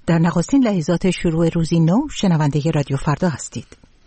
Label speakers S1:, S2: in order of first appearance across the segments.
S1: در نخستین لحظات شروع روزی نو شنونده رادیو فردا هستید.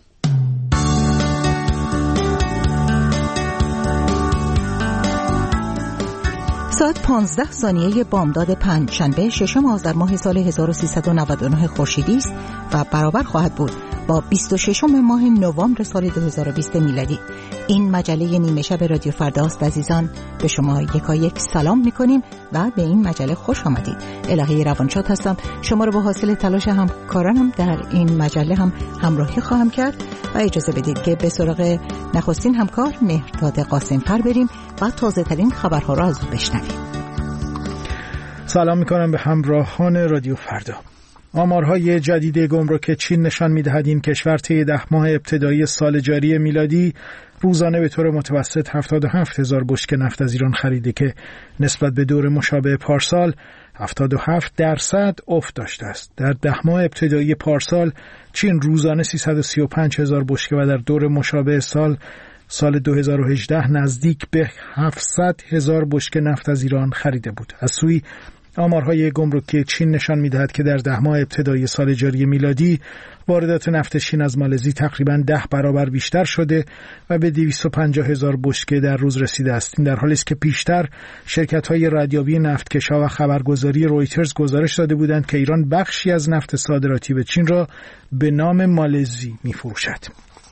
S1: ساعت 15 بامداد پنجشنبه ششم آذر ماه سال 1399 خورشیدی است و برابر خواهد بود با 26 ماه نوامبر سال 2020 میلادی. این مجله نیمه شب رادیو فرداست. عزیزان، به شما یکایک سلام میکنیم و به این مجله خوش آمدید. الهی روانشاد هستم. شما رو با حاصل تلاش همکارانم در این مجله هم همراهی خواهم کرد و اجازه بدید که به سراغ نخستین همکار مهرداد قاسمفر بریم و تازه ترین خبرها را از او بشنویم.
S2: سلام میکنم به همراهان رادیو فردا. آمارهای جدید گمرک چین نشان می‌دهد این کشور طی 10 ماه ابتدایی سال جاری میلادی روزانه به طور متوسط 77,000 بشکه نفت از ایران خریده که نسبت به دور مشابه پارسال 77% افت داشته است. در 10 ماه ابتدایی پارسال چین روزانه 335,000 بشکه و در دور مشابه سال 2018 نزدیک به 700,000 بشکه نفت از ایران خریده بود. از سوی آمارهای گمرکی چین نشان می‌دهد که در 10 ماه ابتدایی سال جاری میلادی واردات نفت چین از مالزی تقریباً 10 برابر بیشتر شده و به 250,000 بشکه در روز رسیده است. این در حالی است که پیشتر شرکت‌های ردیابی نفتکشا و خبرگزاری رویترز گزارش داده بودند که ایران بخشی از نفت صادراتی به چین را به نام مالزی می‌فروشد.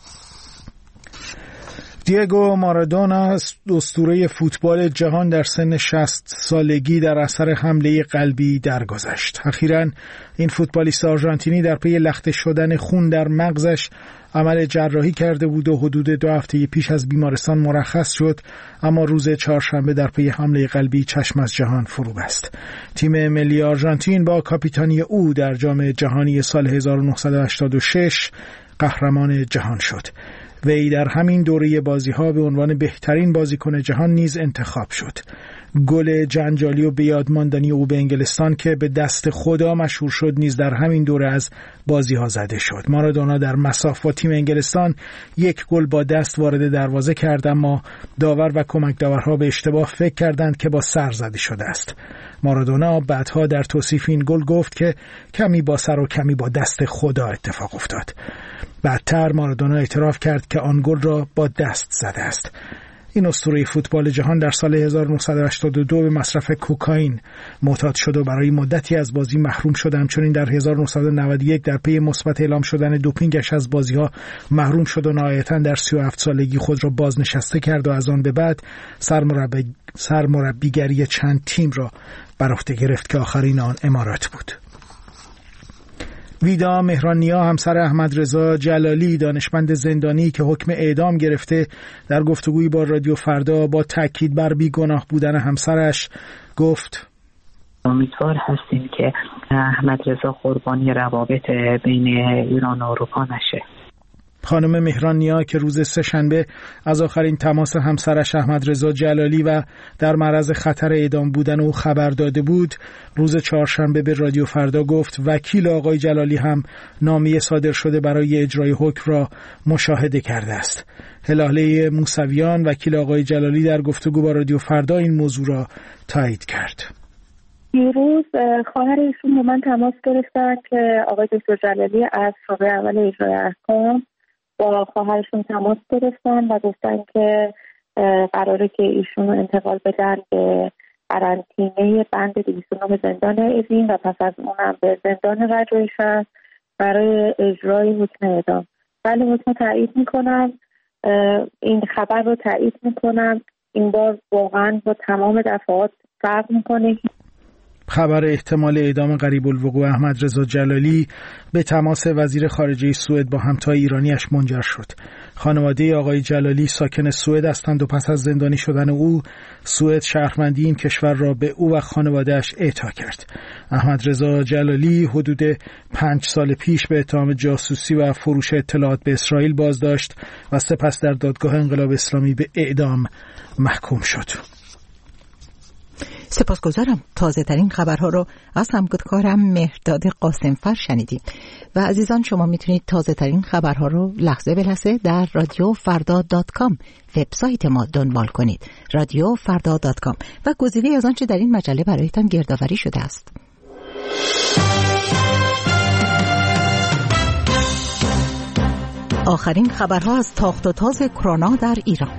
S2: دیگو مارادونا اسطوره فوتبال جهان در سن 60 سالگی در اثر حمله قلبی درگذشت. اخیراً این فوتبالیست آرژانتینی در پی لخته شدن خون در مغزش عمل جراحی کرده بود و حدود 2 هفته پیش از بیمارستان مرخص شد، اما روز چهارشنبه در پی حمله قلبی چشم از جهان فرو بست. تیم ملی آرژانتین با کاپیتانی او در جام جهانی سال 1986 قهرمان جهان شد. وی در همین دوره بازی‌ها به عنوان بهترین بازیکن جهان نیز انتخاب شد. گل جنجالی و بیادماندنی او به انگلستان که به دست خدا مشهور شد نیز در همین دوره از بازی‌ها زده شد. مارادونا در مساف با تیم انگلستان 1 گل با دست وارد دروازه کرد، اما داور و کمک داورها به اشتباه فکر کردند که با سر زده شده است. مارادونا بعدها در توصیف این گل گفت که کمی با سر و کمی با دست خدا اتفاق افتاد. بعدتر مارادونا اعتراف کرد که آن گل را با دست زده است. این اسطوره فوتبال جهان در سال 1982 به مصرف کوکائین معتاد شد و برای مدتی از بازی محروم شد. همچنین در 1991 در پی مثبت اعلام شدن دوپینگش از بازی‌ها محروم شد و نهایتاً در 37 سالگی خود را بازنشسته کرد و از آن به بعد سرمربیگری چند تیم را بر عهده گرفت که آخرین آن امارات بود. ویدا مهرانیا همسر احمد رضا جلالی دانشمند زندانی که حکم اعدام گرفته در گفتگویی با رادیو فردا با تاکید بر بیگناه بودن همسرش گفت:
S3: امیدوار هستیم که احمد رضا قربانی روابط بین ایران و اروپا نشه.
S2: خانم مهرانیا که روز سه‌شنبه از آخرین تماس همسرش احمد رضا جلالی و در معرض خطر اعدام بودن او خبر داده بود، روز چهارشنبه به رادیو فردا گفت وکیل آقای جلالی هم نامه صادر شده برای اجرای حکم را مشاهده کرده است. هلاله موسویان وکیل آقای جلالی در گفتگو با رادیو فردا این موضوع را تایید کرد.
S4: دیروز خواهر ایشون با من تماس گرفتن که آقای دکتر جلالی از شعبه اول اجرای احکام با خواهرشون تماس گرفتن و گفتن که قراره که ایشون رو انتقال بدن به قرنطینه بند 209 زندان اوین و پس از اونم به زندان رجایی شهر برای اجرای حکم اعدام. بله، حکم تایید میکنم، این خبر رو تایید میکنم. این بار واقعا با تمام دفعات فرق میکنه.
S2: خبر احتمال اعدام قریب الوقوع احمد رضا جلالی به تماس وزیر خارجه سوئد با همتای ایرانیش منجر شد. خانواده آقای جلالی ساکن سوئد هستند و پس از زندانی شدن او سوئد شهروندی این کشور را به او و خانواده‌اش اعطا کرد. احمد رضا جلالی حدود 5 سال پیش به اتهام جاسوسی و فروش اطلاعات به اسرائیل بازداشت و سپس در دادگاه انقلاب اسلامی به اعدام محکوم شد.
S1: سپاسگزارم. تازه ترین خبرها رو از همکارم مهرداد قاسمفر شنیدیم و عزیزان شما میتونید تازه ترین خبرها رو لحظه به لحظه در radiofrda.com وبسایت ما دنبال کنید. radiofrda.com و گزیده از آنچه در این مجله برایتان گردآوری شده است. آخرین خبرها از تاخت و تاز کرونا در ایران.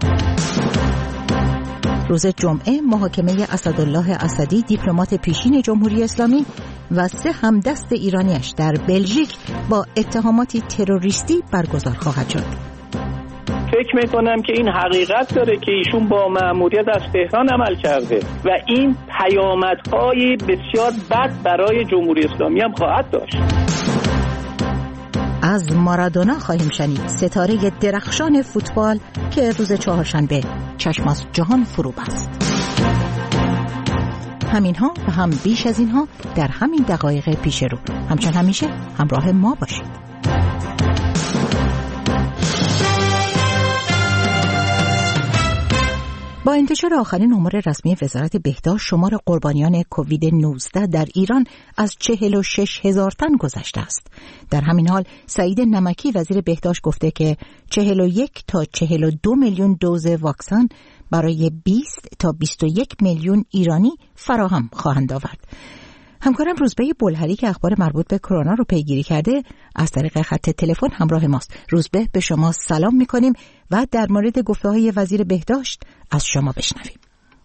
S1: روز جمعه محاکمه اسدالله اسدی دیپلمات پیشین جمهوری اسلامی و 3 همدست ایرانیش در بلژیک با اتهاماتی تروریستی برگزار خواهد شد.
S5: فکر میکنم که این حقیقت داره که ایشون با مأموریت از تهران عمل کرده و این پیامدهای بسیار بد برای جمهوری اسلامی هم خواهد داشت.
S1: از مارادونا خواهیم شنید، ستاره درخشان فوتبال که روز چهارشنبه چشم از جهان فرو بست. همینها و هم بیش از اینها در همین دقایق پیش رو. همچون همیشه همراه ما باشید. با انتشار آخرین امور رسمی وزارت بهداشت، شمار قربانیان کووید 19 در ایران از 46,000 تن گذشته است. در همین حال سعید نمکی وزیر بهداشت گفته که 41 تا 42 میلیون دوز واکسن برای 20 تا 21 میلیون ایرانی فراهم خواهند آورد. همکارم روزبه بلهری که اخبار مربوط به کرونا رو پیگیری کرده از طریق خط تلفن همراه ماست. روزبه، به شما سلام می‌کنیم و در مورد گفته‌های وزیر بهداشت از شما بشنویم.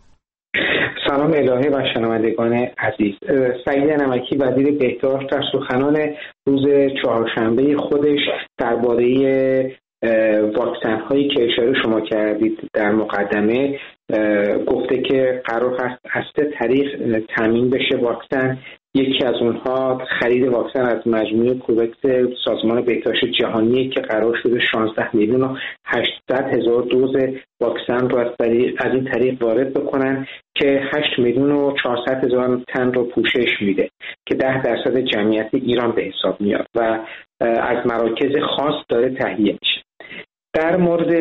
S6: سلام الهی و شنوندگان عزیز. سعید نمکی وزیر بهداشت در سخنان روز چهارشنبه خودش درباره واکسن هایی که اشاره شما کردید در مقدمه گفته که قرار هست از 3 طریق تامین بشه واکسن. یکی از اونها خرید واکسن از مجموعه کووکس سازمان بهداشت جهانی که قرار شده 16 میلیون و 800 هزار دوز واکسن رو از این طریق وارد بکنن که 8 میلیون و 400 هزار تن رو پوشش میده که 10% جمعیت ایران به حساب میاد و از مراکز خاص داره تهیه میشه. در مورد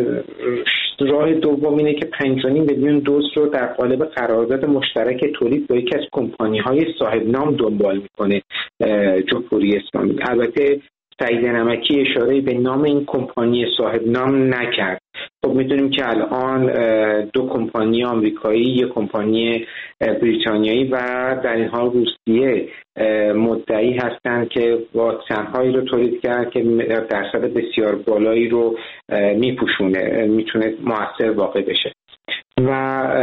S6: راه دوم اینه که 5.5 میلیون دوز رو در قالب قرارداد مشترک تولید با یکی از کمپانی‌های صاحب نام دنبال میکنه جمهوری اسلامی. البته سعید نمکی اشاره به نام این کمپانی صاحب نام نکرد. خب میدونیم که الان 2 کمپانی آمریکایی، 1 کمپانی بریتانیایی و در این حال روسیه مدعی هستند که واکسن هایی رو تولید کردن که درصد بسیار بالایی رو میپوشونه، میتونه مؤثر واقع بشه و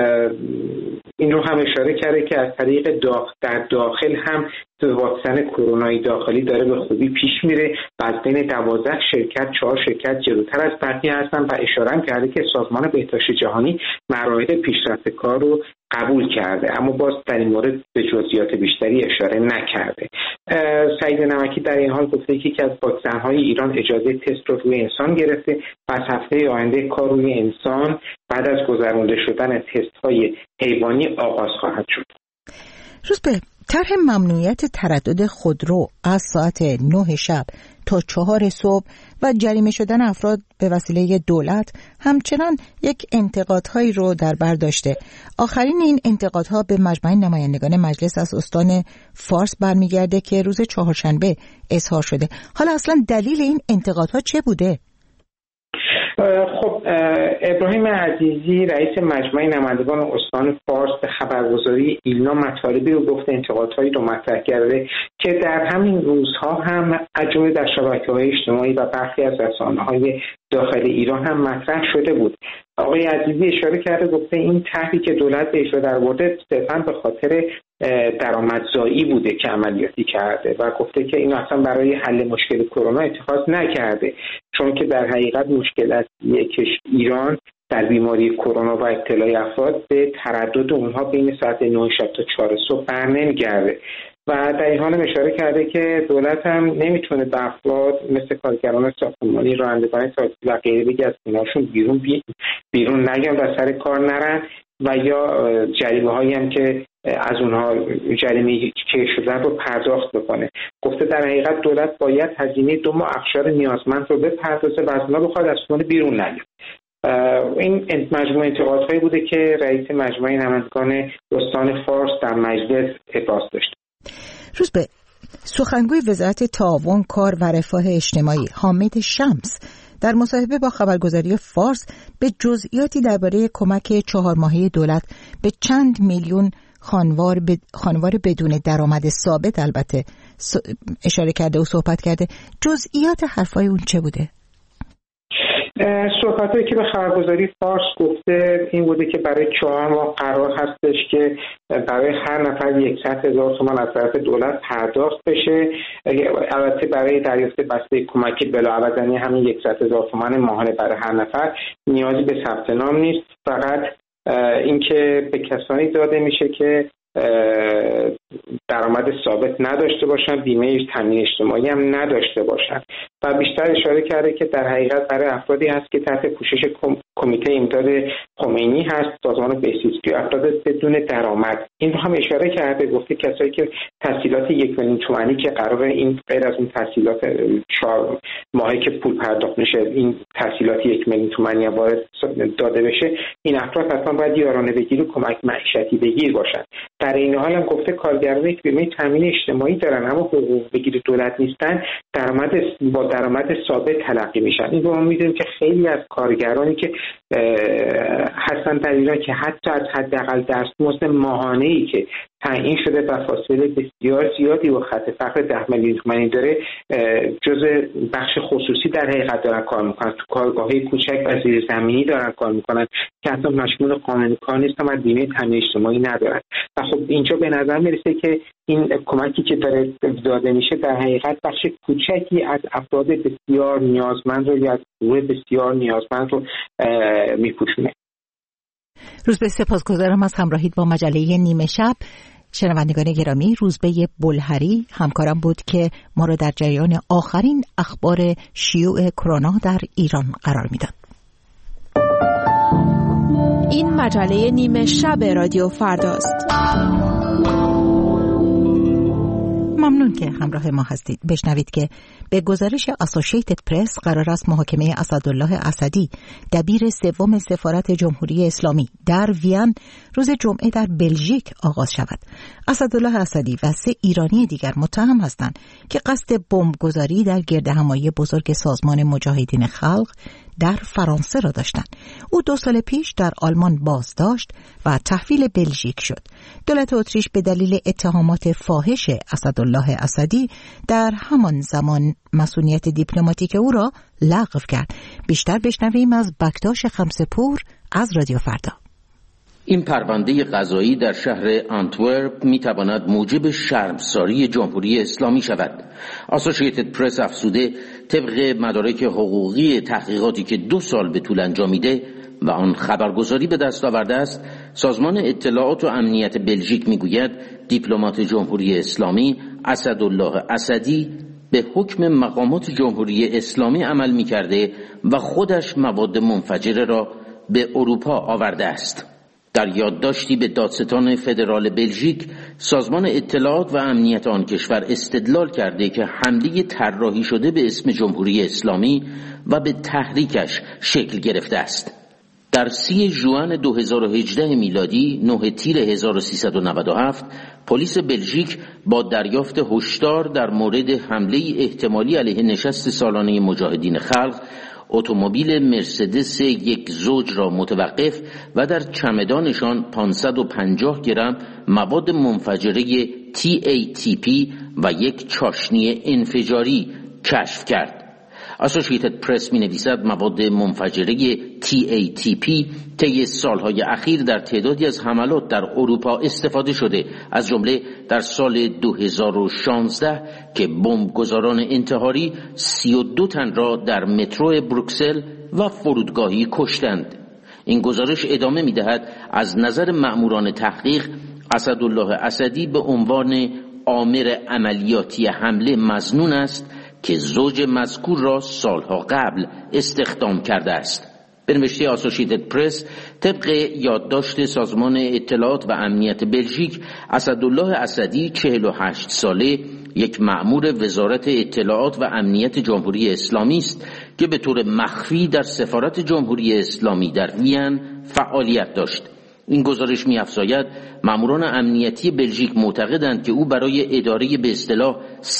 S6: این رو هم اشاره کرده که از طریق در داخل هم واکسن کرونایی داخلی داره به خوبی پیش میره و از بین 12 شرکت 4 شرکت جلوتر از بقیه هستن و اشاره هم کرده که سازمان بهداشت جهانی مراحل پیشرفت کار رو قبول کرده، اما باز در این مورد به جزئیات بیشتری اشاره نکرده. سعید نمکی در این حال گفته که یکی از واکسن‌های ایران اجازه تست رو روی انسان گرفته و از هفته آینده کار روی انسان بعد از گذرانده شدن تست‌های حیوانی آغاز خواهد شد.
S1: روزبه، طرح ممنوعیت تردد خودرو از ساعت 9 شب تا 4 صبح و جریمه شدن افراد به وسیله دولت همچنان یک انتقادهایی رو در بر داشته. آخرین این انتقادها به مجمع نمایندگان مجلس از استان فارس برمیگرده که روز چهارشنبه اظهار شده. حالا اصلا دلیل این انتقادها چه بوده؟
S6: خب ابراهیم عزیزی رئیس مجمع نمایندگان استان فارس به خبرگزاری ایلنا مطالبی رو گفته، انتقادهایی رو مطرح کرده که در همین روزها هم عجوبه در شبکه‌های اجتماعی و برخی از رسانه‌های داخل ایران هم مطرح شده بود. آقای عزیزی اشاره کرده، گفته این طرحی که دولت به اجرا درآورده صرفاً به خاطر درآمدزایی بوده که عملیاتی کرده و گفته که این اصلا برای حل مشکل کرونا اتخاذ نکرده، چون که در حقیقت مشکل اصلی ایران در بیماری کرونا و ابتلای افراد به تردد اونها بین ساعت 9 شب تا 4 صبح برنمیگرده و در این حال اشاره کرده که دولت هم نمیتونه به افراد مثل کارگران ساختمانی، رانندگان تاکسی و غیره بگه از خونه‌هاشون بیرون نیان و سر کار نرن و یا جریمه هایی هم که از اونها جریمه که شدن رو پرداخت بکنه. گفته در حقیقت دولت باید هزینه 2 ماه اقشار نیازمند رو بپردازه و از اونها بخواد از خونه بیرون نیاد. این مجموعه انتقادهایی بوده که رئیس مجمع نمایندگان استان فارس در مجلس ابراز داشت.
S1: روزبه، سخنگوی وزارت تعاون، کار و رفاه اجتماعی حامد شمس در مصاحبه با خبرگزاری فارس به جزئیاتی درباره کمک 4 ماهه دولت به چند میلیون خانوار بدون درآمد ثابت البته اشاره کرده و صحبت کرده. جزئیات حرفای اون چه بوده؟
S6: صحبتایی که به خبرگزاری فارس گفته این بوده که برای 4 ماه قرار هستش که برای هر نفر 100,000 تومان از طرف دولت پرداخت بشه. البته برای دریافت بسته کمک بلاعوض همین 100,000 تومان ماهانه برای هر نفر نیازی به ثبت نام نیست، فقط اینکه به کسانی داده میشه که درآمد ثابت نداشته باشن، بیمه تامین اجتماعی هم نداشته باشن. و بیشتر اشاره کرده که در حقیقت برای افرادی هست که تحت پوشش کمیته امداد خمینی هست، سازمان بهزیستی، افراد بدون درآمد. این رو هم اشاره کرده، گفته کسایی که تسهیلات 1 میلیون تومانی که قراره این غیر از اون تسهیلات 4 ماهی که پول پرداخت میشه این تسهیلات 1 میلیون تومانی وارد داده بشه، این افراد حتما باید یارانه بگیر و کمک معیشتی بگیر باشن. در این حال هم گفته کارگرانی که بیمه تامین اجتماعی دارن اما حقوق بگیر دولت نیستن با درآمد ثابت تلقی میشن. این رو ما میدونیم که خیلی از کارگرانی که هستن در ایران که حتی از حداقل دستمزد ماهانه‌ای که تعیین شده و فاصله بسیار زیادی با خط فقر 10 میلیون تومانی داره جزء بخش خصوصی در حقیقت دارن کار میکنن، تو کارگاه‌های کوچک و زیرزمینی دارن کار میکنن که حتی مشمول قانون کار نیستن و بیمه تامین اجتماعی ندارن. و خب اینجا به نظر میرسه که این کمکی که داره داده میشه در حقیقت بخش کوچکی از افراد بسیار نیازمند رو یا از گروه بسیار نیازمند رو میپوشونه.
S1: روزبه سپاسگزارم از همراهیت با مجله نیمه شب. شنوندگان گرامی، روزبه بلهری همکارم بود که ما را در جریان آخرین اخبار شیوع کرونا در ایران قرار میداد.
S7: این مجله نیمه شب رادیو فرداست.
S1: ممنون که همراه ما هستید. بشنوید که به گزارش اسوشییتد پرس قرار است محاکمه اسدالله اسدی دبیر 3 سفارت جمهوری اسلامی در وین روز جمعه در بلژیک آغاز شود. اسدالله اسدی و 3 ایرانی دیگر متهم هستند که قصد بمبگذاری در گردهمایی بزرگ سازمان مجاهدین خلق در فرانسه را داشتند. او 2 سال پیش در آلمان بازداشت و تحویل بلژیک شد. دولت اتریش به دلیل اتهامات فاحش اسدالله اسدی در همان زمان مسئولیت دیپلماتیک او را لغو کرد. بیشتر بشنویم از بکتاش خمسه‌پور از رادیو فردا.
S8: این پرونده قضایی در شهر آنتورپ میتواند موجب شرمساری جمهوری اسلامی شود. اسوشییتد پرس افزوده طبق مدارک حقوقی تحقیقاتی که 2 سال به طول انجامیده و آن خبرگزاری به دست آورده است، سازمان اطلاعات و امنیت بلژیک میگوید دیپلمات جمهوری اسلامی اسدالله اسدی به حکم مقامات جمهوری اسلامی عمل میکرده و خودش مواد منفجره را به اروپا آورده است. در یادداشتی به دادستان فدرال بلژیک، سازمان اطلاعات و امنیت آن کشور استدلال کرده که حمله طراحی شده به اسم جمهوری اسلامی و به تحریکش شکل گرفته است. در 30 ژوئن 2018 میلادی 9 تیر 1397 پلیس بلژیک با دریافت هشدار در مورد حمله احتمالی علیه نشست سالانه مجاهدین خلق اتومبیل مرسدس 1 زوج را متوقف و در چمدانشان 550 گرم مواد منفجره TATP و 1 چاشنی انفجاری کشف کرد. اسوشییتد پرس می نویسد مواد منفجره TATP طی سالهای اخیر در تعدادی از حملات در اروپا استفاده شده، از جمله در سال 2016 که بمبگذاران انتحاری 32 تن را در مترو بروکسل و فرودگاهی کشتند. این گزارش ادامه می دهد از نظر مأموران تحقیق اسدالله اسدی به عنوان آمر عملیاتی حمله مظنون است که زوج مذکور را سالها قبل استخدام کرده است. به نوشته اسوشییتد پرس، طبق یادداشت سازمان اطلاعات و امنیت بلژیک، اسدالله اسدی 48 ساله یک مأمور وزارت اطلاعات و امنیت جمهوری اسلامی است که به طور مخفی در سفارت جمهوری اسلامی در وین فعالیت داشت. این گزارش می‌افزاید مأموران امنیتی بلژیک معتقدند که او برای اداره به اصطلاح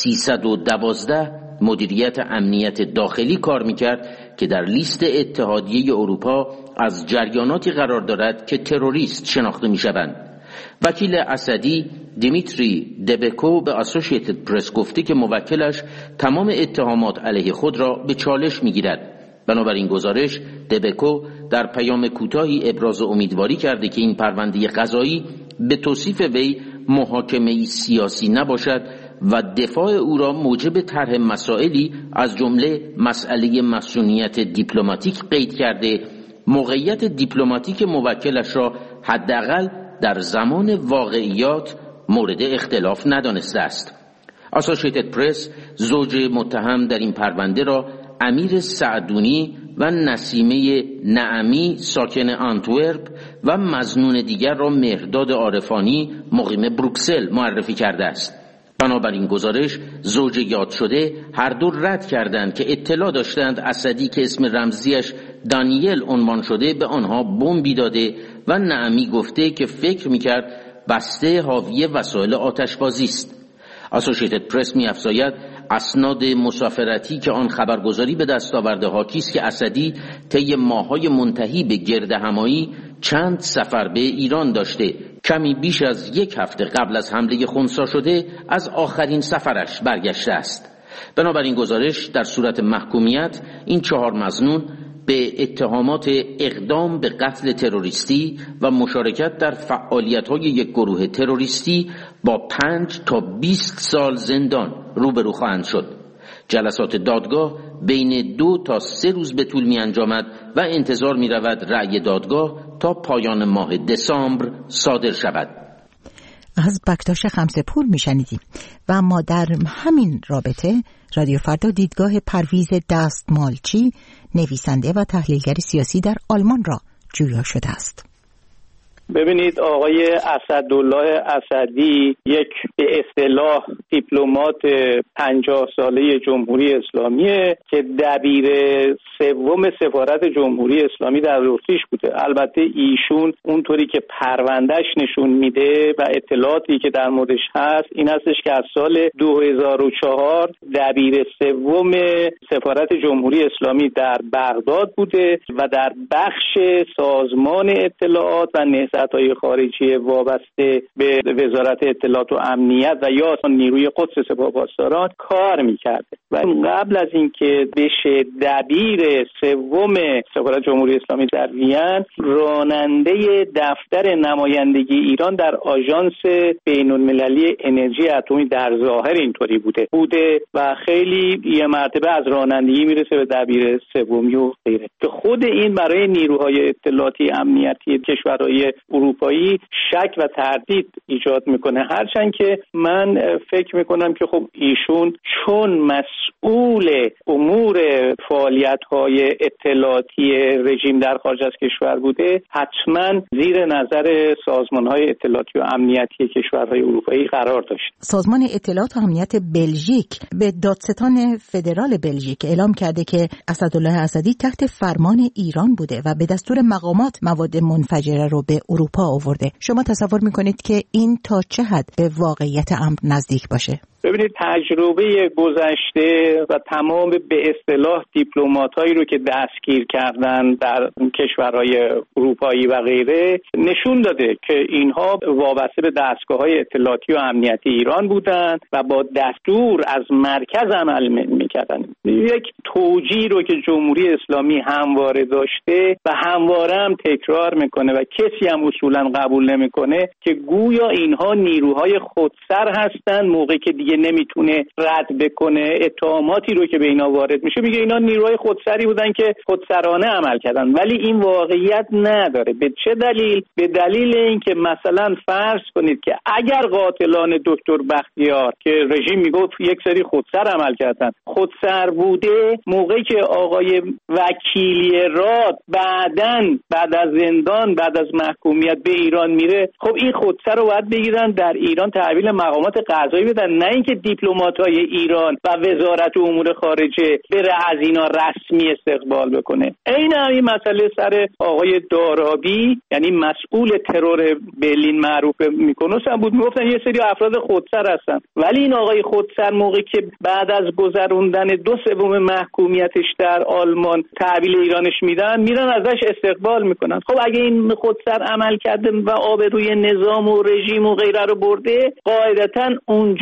S8: 312 مدیریت امنیت داخلی کار می‌کرد که در لیست اتحادیه اروپا از جریاناتی قرار دارد که تروریست شناخته می‌شوند. وکیل اسدی دیمیتری دبکو به اسوشییتد پرس گفته که موکلش تمام اتهامات علیه خود را به چالش می‌گیرد. بنابراین گزارش دبکو در پیام کوتاهی ابراز امیدواری کرده که این پرونده قضایی به توصیف وی محاکمه سیاسی نباشد و دفاع او را موجب طرح مسائلی از جمله مسئله مسئولیت دیپلماتیک قید کرده، موقعیت دیپلماتیک موکلش را حداقل در زمان واقعیات مورد اختلاف ندانسته است. اسوسییتد پرس زوج متهم در این پرونده را امیر سعدونی و نسیمه نعمی ساکن آنتورپ و مظنون دیگر را مهرداد عارفانی مقیم بروکسل معرفی کرده است. بنابراین گزارش زوج یاد شده هر دو رد کردند که اطلاع داشتند اسدی که اسم رمزیش دانیل عنوان شده به آنها بمبی داده و نعمی گفته که فکر میکرد بسته حاوی وسایل آتشبازی است. اسوسییتد پرس می‌افزاید اسناد مسافرتی که آن خبرگزاری به دست آورده حاکی است که اسدی طی ماه‌های منتهی به گردهمایی چند سفر به ایران داشته، کمی بیش از 1 هفته قبل از حمله خنثی شده از آخرین سفرش برگشته است. بنابراین گزارش در صورت محکومیت این 4 مظنون به اتهامات اقدام به قتل تروریستی و مشارکت در فعالیت‌های یک گروه تروریستی با 5 تا 20 سال زندان روبرو خواهند شد. جلسات دادگاه بین 2 تا 3 روز به طول می‌انجامد و انتظار می‌رود رأی دادگاه تا پایان ماه دسامبر صادر شود.
S1: از بکتاش خمسه‌پور میشنیدیم. و ما در همین رابطه رادیو فردا دیدگاه پرویز دستمالچی، نویسنده و تحلیلگر سیاسی در آلمان را جویا شده است.
S5: ببینید، آقای اسدالله اسدی یک به اصطلاح دیپلمات 50 ساله جمهوری اسلامیه که دبیر سوم سفارت جمهوری اسلامی در اتریش بوده. البته ایشون اونطوری که پروندهش نشون میده و اطلاعاتی که در موردش هست این هستش که از سال 2004 دبیر سوم سفارت جمهوری اسلامی در بغداد بوده و در بخش سازمان اطلاعات و نهضت‌های خارجی وابسته به وزارت اطلاعات و امنیت و یا نیروی قدس سپاهپاسداران کار می‌کرده و قبل از اینکه بشه دبیر سوم سفارت جمهوری اسلامی در وین، راننده دفتر نمایندگی ایران در آژانس بین‌المللی انرژی اتمی در ظاهر اینطوری بوده و خیلی یه مرتبه از رانندگی میرسه به دبیر سومی و غیره که خود این برای نیروهای اطلاعاتی امنیتی کشورهای اروپایی شک و تردید ایجاد میکنه. هرچند که من فکر میکنم که خب ایشون چون مسئول امور فعالیت‌های اطلاعاتی رژیم در خارج از کشور بوده، حتما زیر نظر سازمان‌های اطلاعاتی و امنیتی کشورهای اروپایی قرار داشت.
S1: سازمان اطلاعات و امنیت بلژیک به دادستان فدرال بلژیک اعلام کرده که اسدالله اسدی تحت فرمان ایران بوده و به دستور مقامات مواد منفجره رو به اروپا آورده. شما تصور میکنید که این تا چه حد به واقعیت امر نزدیک باشه؟
S5: ببینید، تجربه گذشته و تمام به اصطلاح دیپلماتایی رو که دستگیر کردن در کشورهای اروپایی و غیره نشون داده که اینها وابسته به دستگاه‌های اطلاعاتی و امنیتی ایران بودند و با دستور از مرکز عمل می‌کردن. یک توجیه رو که جمهوری اسلامی همواره داشته و همواره هم تکرار میکنه و کسی هم اصولا قبول نمیکنه که گویا اینها نیروهای خودسر هستند، موقعی که دیگه نمیتونه رد بکنه اتهاماتی رو که به اینا وارد میشه میگه اینا نیروهای خودسری بودن که خودسرانه عمل کردن، ولی این واقعیت نداره. به چه دلیل؟ به دلیل اینکه مثلا فرض کنید که اگر قاتلان دکتر بختیار که رژیم میگفت یک سری خودسر عمل کردن خودسر بوده، موقعی که آقای وکیلی راد بعد از زندان بعد از محکومیت به ایران میره، خب این خودسر رو باید بگیرن در ایران تحویل مقامات قضایی بدن، نه اینکه دیپلمات‌های ایران و وزارت امور خارجه بره از اینا رسمی استقبال بکنه. این همین مسئله سر آقای دارابی، یعنی مسئول ترور برلین معروف میکنوس هم بود، میگفتن یه سری افراد خودسر هستن، ولی این آقای خودسر موقعی که بعد از گذروندن 2/3 محکومیتش در آلمان تحویل ایرانش میرن ازش استقبال میکنن. خب اگه این خودسر عمل کرده و آبروی نظام و رژیم و غیره رو برده، قاعدتاً اونجا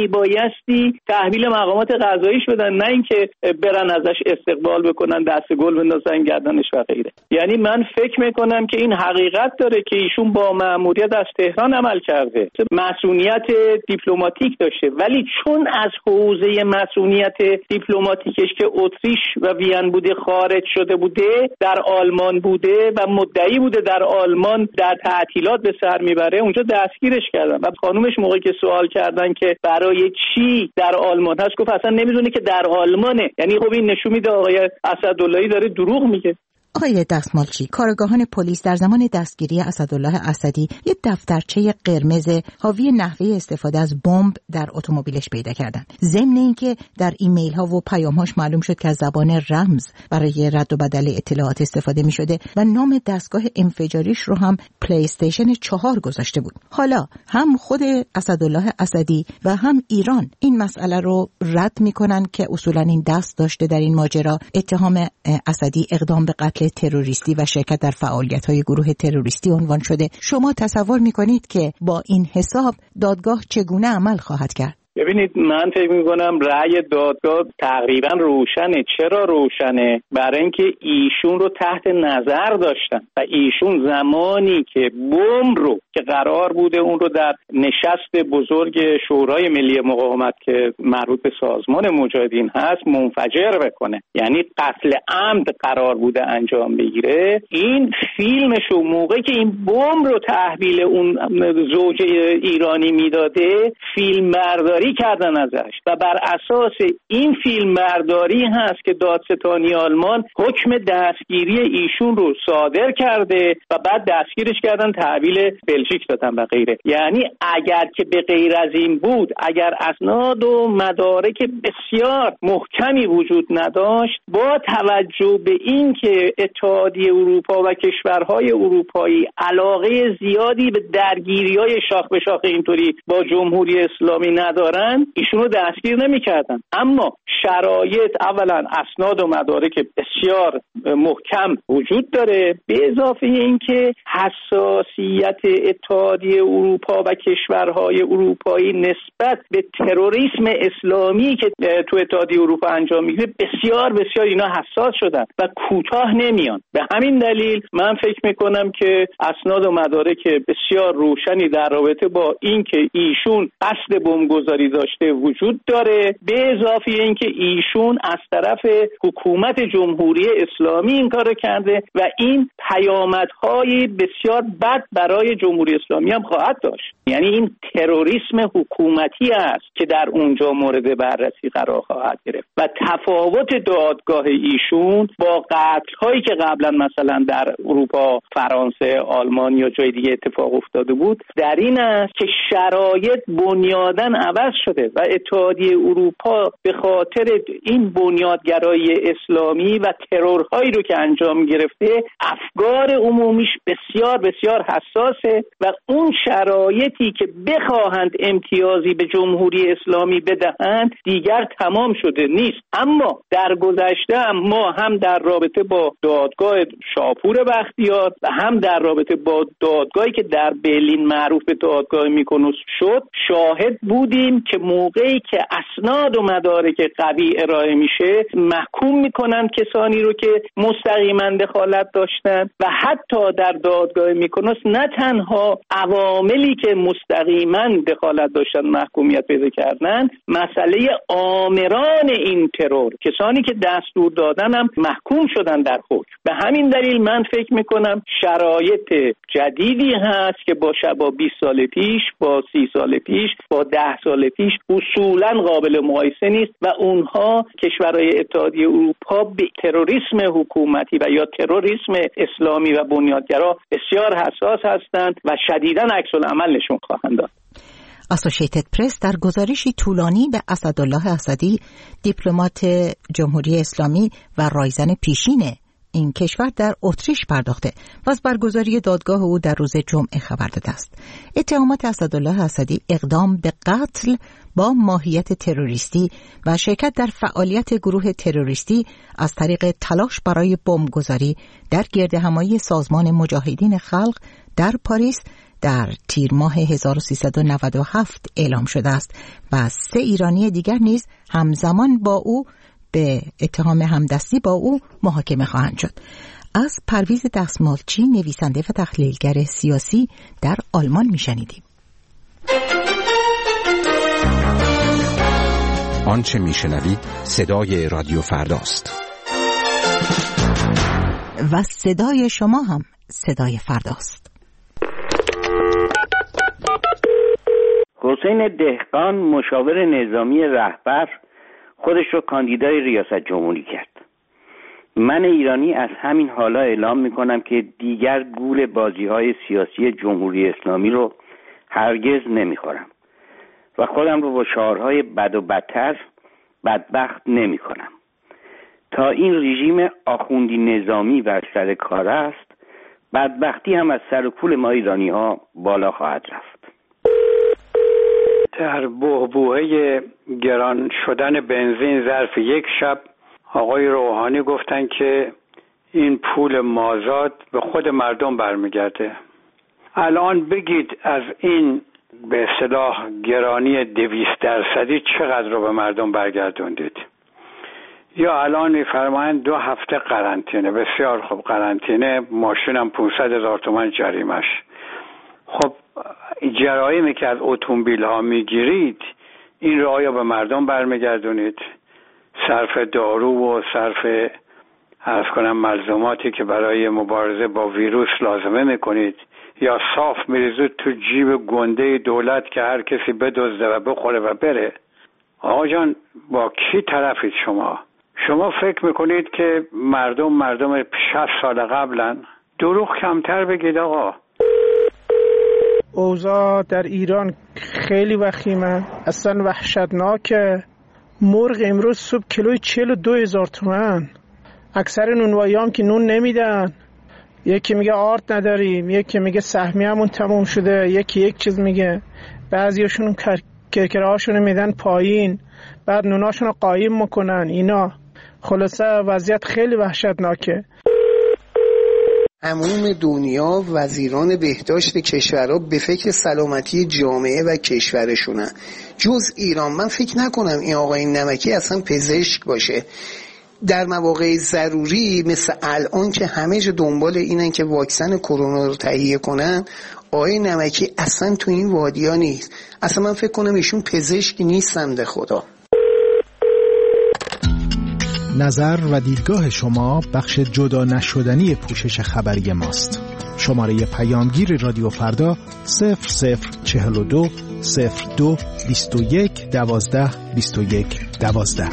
S5: میبایستی تحویل مقامات قضاییش بدن، نه اینکه برن ازش استقبال بکنن، دست گل بندازن گردنش و غیره. یعنی من فکر میکنم که این حقیقت داره که ایشون با مأموریت از تهران عمل کرده، مسئولیت دیپلماتیک داشته، ولی چون از حوزه مسئولیت دیپلماتیکش که اتریش و وین بوده خارج شده بوده، در آلمان بوده و مدعی بوده در آلمان در تعطیلات به سر میبره، اونجا دستگیرش کردن و خانومش موقعی که سوال کردن که برای چی در آلمان هست، گفت اصلا نمیدونه که در آلمانه. یعنی خب این نشون میده آقای اسداللهی داره دروغ میگه.
S1: آقای دستمالچی، کارگاهان پلیس در زمان دستگیری اسدالله اسدی یه دفترچه قرمز حاوی نحوه استفاده از بمب در اتومبیلش پیدا کردند. ضمن اینکه در ایمیل ها و پیام‌هاش معلوم شد که از زبان رمز برای رد و بدل اطلاعات استفاده می‌شده و نام دستگاه انفجاریش رو هم پلی استیشن 4 گذاشته بود. حالا هم خود اسدالله اسدی و هم ایران این مسئله رو رد می‌کنن که اصولاً این دست داشته در این ماجرا. اتهام اسدی اقدام به قتل تروریستی و شرکت در فعالیت‌های گروه تروریستی عنوان شده. شما تصور می‌کنید که با این حساب دادگاه چگونه عمل خواهد کرد؟
S5: ببینید، من فکر میکنم رأی دادگاه تقریبا روشنه. چرا روشنه؟ برای اینکه ایشون رو تحت نظر داشتن و ایشون زمانی که بمب رو که قرار بوده اون رو در نشست بزرگ شورای ملی مقاومت که مربوط به سازمان مجاهدین هست منفجر بکنه، یعنی قتل عمد قرار بوده انجام بگیره، این فیلمشو موقعی که این بمب رو تحویل اون زوجه ایرانی میداده فیلم برداری کردن ازش و بر اساس این فیلم برداری هست که دادستانی آلمان حکم دستگیری ایشون رو صادر کرده و بعد دستگیرش کردن تحویل بلژیک دادن و غیره. یعنی اگر که به غیر از این بود، اگر اسناد و مدارک بسیار محکمی وجود نداشت، با توجه به این که اتحادیه اروپا و کشورهای اروپایی علاقه زیادی به درگیری‌های شاخ به شاخ اینطوری با جمهوری اسلامی ندارن، ایشون رو دستگیر نمی‌کردن. اما شرایط، اولا اسناد و مدارک بسیار محکم وجود داره، به اضافه اینکه حساسیت اتحادیه اروپا و کشورهای اروپایی نسبت به تروریسم اسلامی که تو اتحادیه اروپا انجام میگیره بسیار بسیار اینا حساس شدن و کوتاه نمیان. به همین دلیل من فکر میکنم که اسناد و مدارک بسیار روشنی در رابطه با اینکه ایشون قصد بمبگذاری داشته وجود داره، به اضافه اینکه ایشون از طرف حکومت جمهوری اسلامی این کارو کرده و این پیامدهای بسیار بد برای جمهوری اسلامی هم خواهد داشت. یعنی این تروریسم حکومتی است که در اونجا مورد بررسی قرار خواهد گرفت و تفاوت دادگاه ایشون با قتل‌هایی که قبلا مثلا در اروپا، فرانسه، آلمان یا جای دیگه اتفاق افتاده بود در این است که شرایط بنیاداً عوض شده و اتحادیه اروپا به خاطر این بنیادگرایی اسلامی و ترورهایی رو که انجام گرفته افکار عمومیش بسیار بسیار حساسه و اون شرایطی که بخواهند امتیازی به جمهوری اسلامی بدهند دیگر تمام شده نیست. اما در گذشته ما هم در رابطه با دادگاه شاپور بختیار و هم در رابطه با دادگاهی که در برلین معروف به دادگاه میکونوس شد شاهد بودیم که موقعی که اسناد و مدارک قوی ارائه میشه محکوم میکنن کسانی رو که مستقیما دخالت داشتن و حتی در دادگاه میکونوس نه تنها عواملی که مستقیما دخالت داشتن محکومیت پیدا کردن، مسئله آمران این ترور، کسانی که دستور دادن هم محکوم شدن در حکم. به همین دلیل من فکر میکنم شرایط جدیدی هست که با 20 سال پیش، با 30 سال پیش، با 10 سال پیش اصولا قابل مقایسه نیست و اونها کشورهای اتحادیه اروپا به تروریسم حکومتی و یا تروریسم اسلامی و بنیادگرا بسیار حساس هستند و شدیداً عکس العمل نشون خواهند داد.
S1: اسوشیتد پرس در گزارشی طولانی به اسدالله اسدی، دیپلمات جمهوری اسلامی و رایزن پیشین این کشور در اتریش پرداخته و از برگزاری دادگاه او در روز جمعه خبر داده است. اتهامات اسدالله اسدی اقدام به قتل با ماهیت تروریستی و شرکت در فعالیت گروه تروریستی از طریق تلاش برای بمبگذاری در گردهمایی سازمان مجاهدین خلق در پاریس در تیر ماه 1397 اعلام شده است و 3 ایرانی دیگر نیز همزمان با او به اتهام همدستی با او محاکمه خواهند شد. از پرویز دستمالچی، نویسنده و تحلیلگر سیاسی در آلمان میشنیدیم.
S9: آنچه میشنوید صدای رادیو فرداست
S1: و صدای شما هم صدای فرداست.
S5: حسین دهقان، مشاور نظامی رهبر، خودش رو کاندیدای ریاست جمهوری کرد. من ایرانی از همین حالا اعلام میکنم که دیگر گول بازی‌های سیاسی جمهوری اسلامی رو هرگز نمیخورم و خودم رو با شعارهای بد و بدتر بدبخت نمیکنم. تا این رژیم آخوندی نظامی بر سر کار است، بدبختی هم از سر و کول ما ایرانی ها بالا خواهد رفت.
S10: در بحبوحه گران شدن بنزین ظرف یک شب آقای روحانی گفتن که این پول مازاد به خود مردم برمیگرده. الان بگید از این به اصطلاح گرانی 200% چقدر رو به مردم برگردوندید؟ یا الان میفرمایند 2 هفته قرنطینه. بسیار خب، قرنطینه، ماشینم 500,000 تومان جریمش. خب جرایمی که از اتومبیل ها میگیرید این رو آیا به مردم برمیگردونید؟ صرف دارو و صرف عرض کنم ملزوماتی که برای مبارزه با ویروس لازمه میکنید، یا صاف میریزید تو جیب گنده دولت که هر کسی بدزده و بخوره و بره؟ آقا جان، با کی طرفید شما؟ شما فکر میکنید که مردم 60 سال قبلن؟ دروغ کمتر بگید آقا.
S2: اوضاع در ایران خیلی وخیمه، اصلا وحشتناکه. مرغ امروز صبح کیلوی 42,000 تومان. اکثر نونوایی هم که نون نمیدن. یکی میگه آرد نداریم، یکی میگه سهمیه همون تموم شده، یکی یک چیز میگه. بعضیاشون کرکره هاشون میدن پایین، بعد نوناشون قایم میکنن. اینا خلاصه وضعیت خیلی وحشتناکه.
S11: عموم دنیا وزیران بهداشت کشورها به فکر سلامتی جامعه و کشورشونن، جز ایران. من فکر نکنم این آقای نمکی اصلا پزشک باشه. در مواقع ضروری مثل الان که همه جا دنبال اینن که واکسن کرونا رو تهیه کنن، آقای نمکی اصلا تو این وادیا نیست. اصلا من فکر کنم ایشون پزشک نیستن به خدا.
S2: نظر و دیدگاه شما بخش جدا نشدنی پوشش خبری ماست. شماره پیامگیر رادیو فردا 0042 02 21 12 21 12.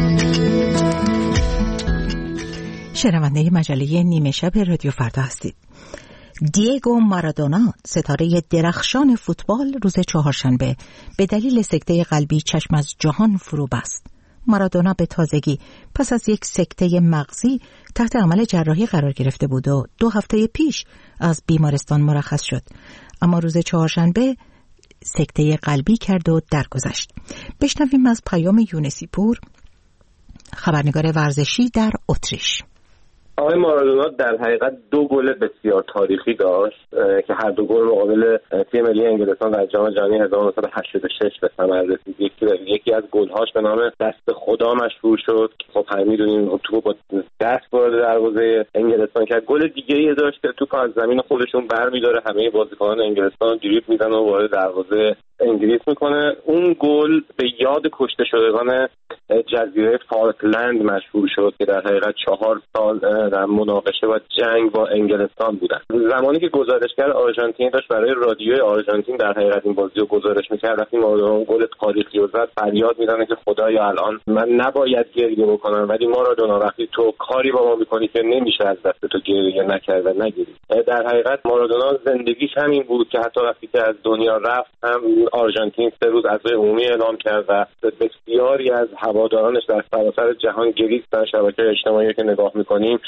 S1: شنونده مجله نیمه شب رادیو فردا هستید. دیگو مارادونا، ستاره درخشان فوتبال، روز چهارشنبه به دلیل سکته قلبی چشم از جهان فرو بست. مارادونا به تازگی پس از یک سکته مغزی تحت عمل جراحی قرار گرفته بود و 2 هفته پیش از بیمارستان مرخص شد، اما روز چهارشنبه سکته قلبی کرد و درگذشت. بشنویم از پیام یونسی پور، خبرنگار ورزشی در اتریش.
S12: آقای مارادونا در حقیقت 2 گل بسیار تاریخی داشت که هر 2 گل مقابل تیم ملی انگلستان در جام جهانی 1986 به ثمر رسید. یکی از گل‌هاش به نام دست خدا مشهور شد. خب همه می‌دونیم توپ با دست وارد دروازه انگلستان کرد. گل دیگه‌ای داشت که توپ از زمین خودشون برمی‌داره، همه بازیکنان انگلستان دریبل میزنه و وارد دروازه انگلیس میکنه. اون گل به یاد کشته شدگان جزیره فالکلند مشهور شد که در حقیقت 4 سال در مناقشه و جنگ با انگلستان بودن. زمانی که گزارشگر آرژانتین داشت برای رادیوی آرژانتین در حقیقت این بازی رو گزارش میکرد، وقتی مارادونا گل تاریخی رو زد فریاد میزنه که خدایا الان من نباید گریه بکنم، ولی مارادونا وقتی تو کاری با ما میکنی که نمیشه از دست تو گریه نکرد و نگیری. در حقیقت مارادونا زندگیش همین بود که حتی وقتی که از دنیا رفت هم آرژانتین 3 روز عزای عمومی اعلام کرد و بسیاری از هوادارانش در سراسر جهان گریستن. شبکه‌های اجتماعی که نگاه میکنیم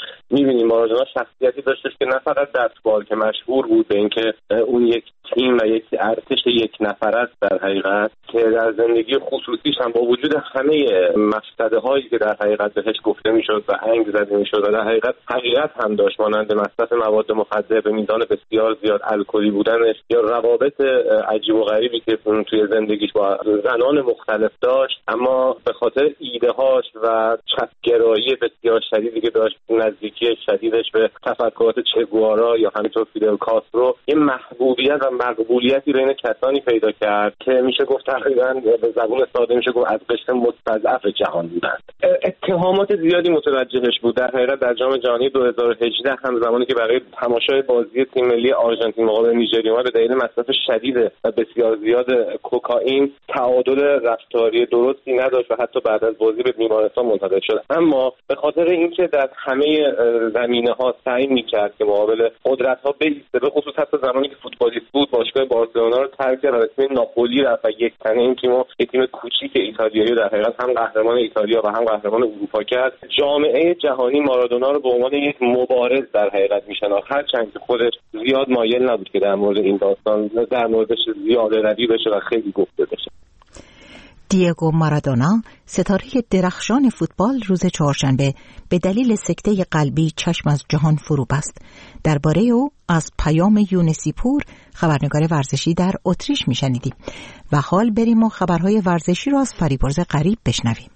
S12: می‌بینیم مارادونا شخصیتی داشتش که نه فقط در فوتبال که مشهور بود به اینکه اون یک تیم و یک ارتش یک نفر است در حقیقت، که در زندگی خصوصیش هم با وجود همه مفسده‌هایی که در حقیقت بهش گفته میشد و انگ زده میشد و در حقیقت هم داشت، مانند مصرف مواد مخدر به میزان بسیار زیاد، الکلی بودنش یا روابط عجیب و غریبی که توی زندگیش با زنان مختلف داشت، اما به خاطر ایده‌هاش و چپگرایی بسیار شدیدی که داشت، نزدیکی شدیدش به تفکرات چه گوارا یا همینطور فیدل کاسترو، یه محبوبیت و مقبولیتی بین کسانی پیدا کرد که میشه گفت تقریبا به زبون ساده میشه گفت از قشر مستضعف جهان بودند. اتهامات زیادی متوجهش بود. در حقیقت در جام جهانی 2018 هم زمانی که برای تماشای بازی تیم ملی آرژانتین مقابل نیجریه به دلیل مصرف شدید و بسیار زیاد کوکائین تعادل رفتاری درستی نداشت و حتی بعد از بازی به بیمارستان منتقل شد. اما به خاطر اینکه در همه زمینه‌ها سعی می‌کرد که مقابل قدرت‌ها بایسته، به خصوص حتی زمانی که فوتبالیست بود باشگاه بارسلونا رو ترک کرد و به تیم ناپولی رفت و یک تنه این تیمو یک تیم کوچیک ایتالیایی در حقیقت هم قهرمان ایتالیا و هم قهرمان اروپا کرد. جامعه جهانی مارادونا رو به عنوان یک مبارز در حقیقت میشناخت، هرچند که خودش زیاد مایل نبود که در مورد این داستان در موردش زیاده روی بشه و خیلی گفته بشه.
S1: دیگو مارادونا، ستاره درخشان فوتبال، روز چهارشنبه به دلیل سکته قلبی چشم از جهان فرو بست. درباره او از پیام یونسی پور، خبرنگار ورزشی در اتریش میشنیدیم. و حال بریم و خبرهای ورزشی رو از فریبرز غریب بشنویم.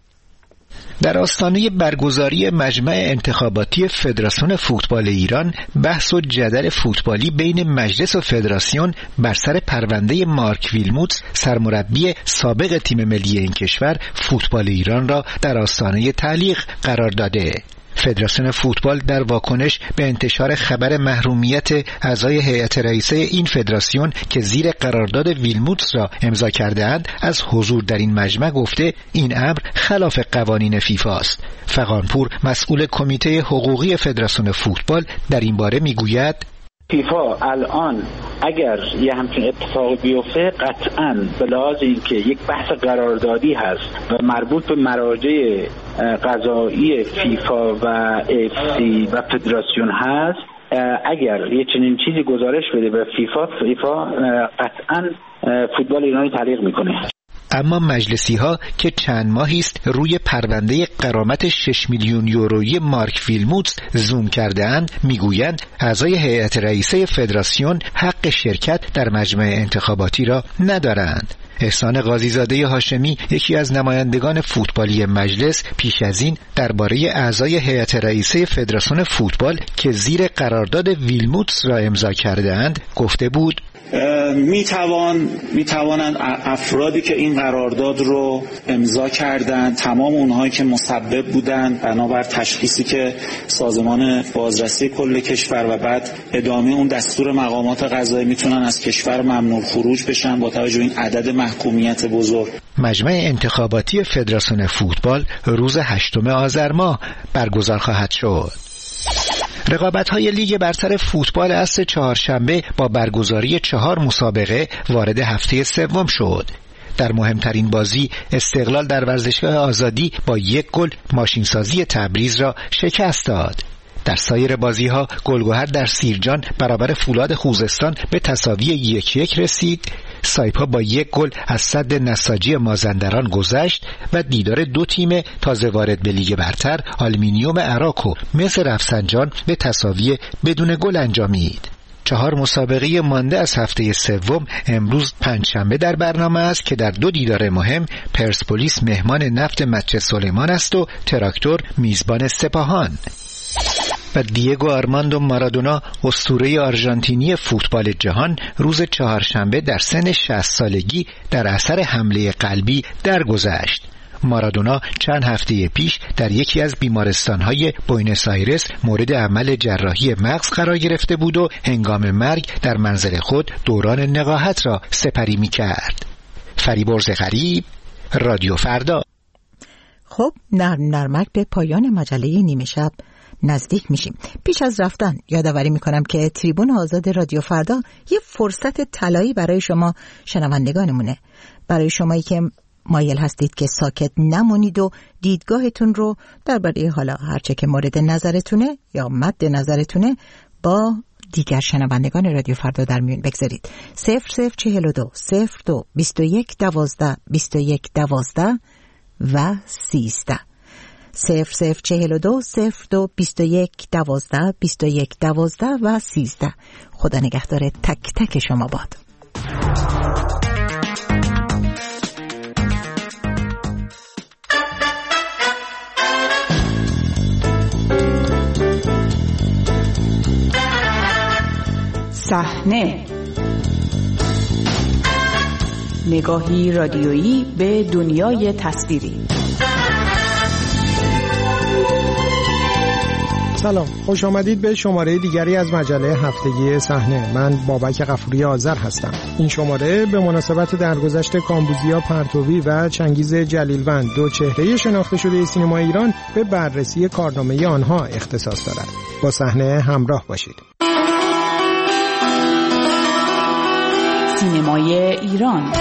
S13: در آستانه برگزاری مجمع انتخاباتی فدراسیون فوتبال ایران، بحث و جدل فوتبالی بین مجلس و فدراسیون بر سر پرونده مارک ویلموتس، سرمربی سابق تیم ملی این کشور، فوتبال ایران را در آستانه تعلیق قرار داده. فدراسیون فوتبال در واکنش به انتشار خبر محرومیت اعضای هیئت رئیسه این فدراسیون که زیر قرارداد ویلموتس را امضا کرده‌اند از حضور در این مجمع گفته این امر خلاف قوانین فیفا است. فغانپور، مسئول کمیته حقوقی فدراسیون فوتبال، در این باره میگوید
S14: فیفا الان اگر یه همچین اتفاقی بیفته، قطعاً به لحاظ اینکه یک بحث قراردادی هست و مربوط به مراجع قضایی فیفا و AFC و فدراسیون هست، اگر یه چنین چیزی گزارش بده به فیفا قطعاً فوتبال ایرانی تعلیق میکنه.
S13: اما مجلسی ها که چند ماهی است روی پرونده غرامت 6 میلیون یورویی مارک ویلموتس زوم کرده اند، میگویند اعضای هیئت رئیسه فدراسیون حق شرکت در مجمع انتخاباتی را ندارند. احسان قاضیزاده هاشمی، یکی از نمایندگان فوتبالی مجلس، پیش از این درباره اعضای هیئت رئیسه فدراسیون فوتبال که زیر قرارداد ویلموتس را امضا کرده اند گفته بود
S15: میتوانند افرادی که این قرارداد رو امضا کردند، تمام اونهایی که مسبب بودند بنابر تشخیصی که سازمان بازرسی کل کشور و بعد ادامه اون دستور مقامات قضایی، میتونن از کشور ممنوع خروج بشن با توجه به این عدد محکومیت بزرگ.
S13: مجمع انتخاباتی فدراسیون فوتبال روز 8 آذر ماه برگزار خواهد شد. رقابت‌های لیگ برتر فوتبال عصر چهارشنبه با برگزاری 4 مسابقه وارد هفته سوم شد. در مهمترین بازی استقلال در ورزشگاه آزادی با 1 گل ماشینسازی تبریز را شکست داد. در سایر بازی‌ها گلگهر در سیرجان برابر فولاد خوزستان به تساوی 1-1 رسید. سایپا با 1 گل از سد نساجی مازندران گذشت و دیدار 2 تیم تازه وارد به لیگ برتر، آلومینیوم عراق و مصر رفسنجان، به تساوی بدون گل انجامید. 4 مسابقه مانده از هفته سوم امروز پنجشنبه در برنامه است که در 2 دیدار مهم پرسپولیس مهمان نفت مسجد سلیمان است و تراکتور میزبان سپاهان. و دیگو آرماندو مارادونا، اسطوره آرژانتینی فوتبال جهان، روز چهارشنبه در سن 60 سالگی در اثر حمله قلبی درگذشت. مارادونا چند هفته پیش در یکی از بیمارستان‌های بوئنوس آیرس مورد عمل جراحی مغز قرار گرفته بود و هنگام مرگ در منزل خود دوران نقاهت را سپری می‌کرد. فریبرز غریب، رادیو فردا.
S1: خب نرمک به پایان مجله نیمه شب نزدیک میشیم. پیش از رفتن یادآوری میکنم که تریبون آزاد رادیو فردا یه فرصت طلایی برای شما شنوندگانمونه. برای شمایی که مایل هستید که ساکت نمونید و دیدگاهتون رو درباره حالا هرچه که مورد نظرتونه یا مد نظرتونه با دیگر شنوندگان رادیو فردا در میون بگذارید. 0042 02 21 12 21 12 و 13 0042 02 21 12 21 12 و 13. خدا نگهدار تک تک شما باد.
S16: صحنه، نگاهی رادیویی به دنیای تصویری.
S17: سلام، خوش آمدید به شماره دیگری از مجله هفتگی صحنه. من بابک غفوری آذر هستم. این شماره به مناسبت درگذشت کامبوزیا پرتوی و چنگیز جلیلوند، دو چهره شناخته شده سینما ایران، به بررسی کارنامه آنها اختصاص دارد. با صحنه همراه باشید.
S16: سینمای ایران.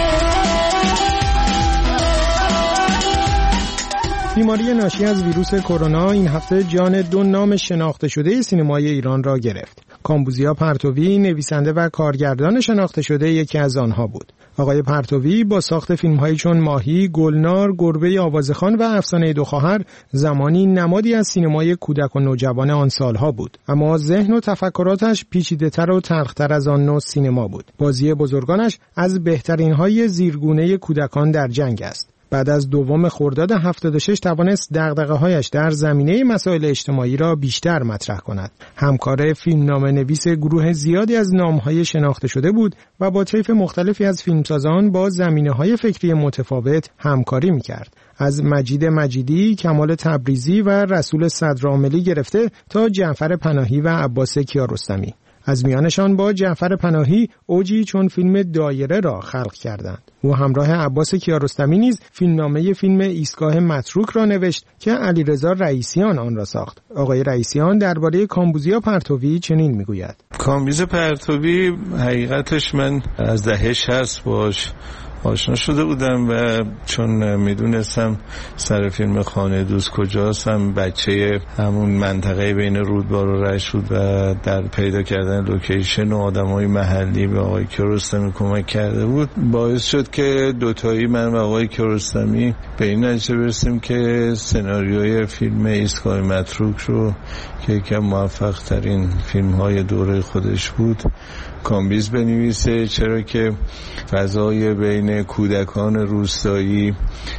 S17: بیماری ناشی از ویروس کرونا این هفته جان دو نام شناخته شده سینمای ایران را گرفت. کامبوزیا پرتوی، نویسنده و کارگردان شناخته شده، یکی از آنها بود. آقای پرتوی با ساخت فیلم‌هایی چون ماهی، گلنار، گربه آوازخوان و افسانه دو خواهر زمانی نمادی از سینمای کودک و نوجوان آن سالها بود. اما ذهن و تفکراتش پیچیده‌تر و تلخ‌تر از آن نوع سینما بود. بازی بزرگانش از بهترین‌های زیرگونه کودکان در جنگ است. بعد از دوم خرداد 76 توانست دغدغه‌هایش در زمینه مسائل اجتماعی را بیشتر مطرح کند. همکار فیلمنامه‌نویس گروه زیادی از نام‌های شناخته شده بود و با طیف مختلفی از فیلمسازان با زمینه‌های فکری متفاوت همکاری می‌کرد. از مجید مجیدی، کمال تبریزی و رسول صدرعاملی گرفته تا جعفر پناهی و عباس کیارستمی. از میانشان با جعفر پناهی اوجی چون فیلم دایره را خلق کردند. او همراه عباس کیارستمی نیز فیلمنامه فیلم ایستگاه متروک را نوشت که علیرضا رئیسیان آن را ساخت. آقای رئیسیان درباره کامبوزیا پرتوی چنین میگوید:
S18: کامبیز پرتوی حقیقتش من از دهه 60 باش آشنا شده بودم و چون میدونستم سر فیلم خانه دوست کجاست، هم بچه همون منطقه بین رودبار و رشت بود و در پیدا کردن لوکیشن و آدمای محلی به آقای کیارستمی کمک کرده بود، باعث شد که دوتایی من و آقای کیارستمی به این نتیجه برسیم که سناریوی فیلم ایستگاه متروک رو که یکی از موفق ترین فیلم های دوره خودش بود کامبیز بنویسه، چرا که فضای بین کودکان روستایی